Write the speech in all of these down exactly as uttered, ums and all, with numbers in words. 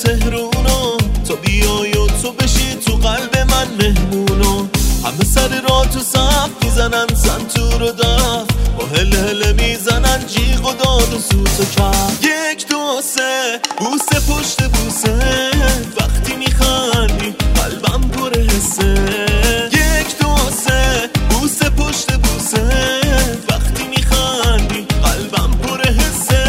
تهرونو، تو بیای و تو بشی تو قلب من مهمونو. همه سر را تو صف میزنن سنتور و دف، با هل هل میزنن جیغ و داد و سوت و کف. یک دو سه بوسه پشت بوسه، وقتی میخندی قلبم پر حسه. یک دو سه بوسه پشت بوسه، وقتی میخندی قلبم پر حسه.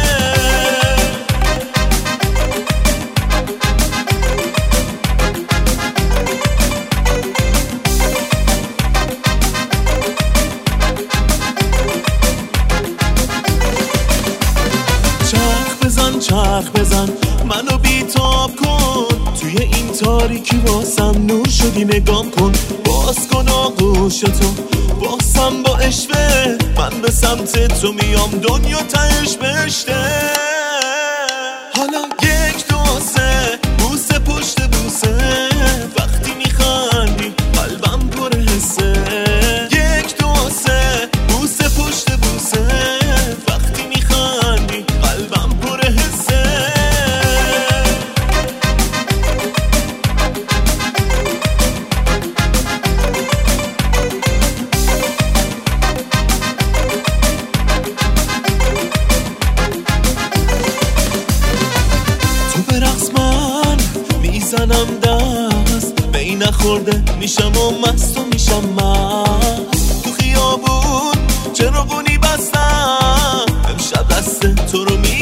چرخ بزن منو بیتاب کن، توی این تاریکی واسم نور شدی نگام کن. باز کن آغوشتو باسم با اشوه، من به سمت تو میام دنیا تهش بشته. حالا یک دو سه بوسه پشت بوسه، وقتی میخندی قلبم پر حسه. یک دو سه بوسه پشت بوسه، وقتی میخندی قلبم پر حسه. تو برقص من میزنم دست، می نخورده میشم و مست و میشم مست. تو خیابون چراغونی بستم، امشب دست تو رو می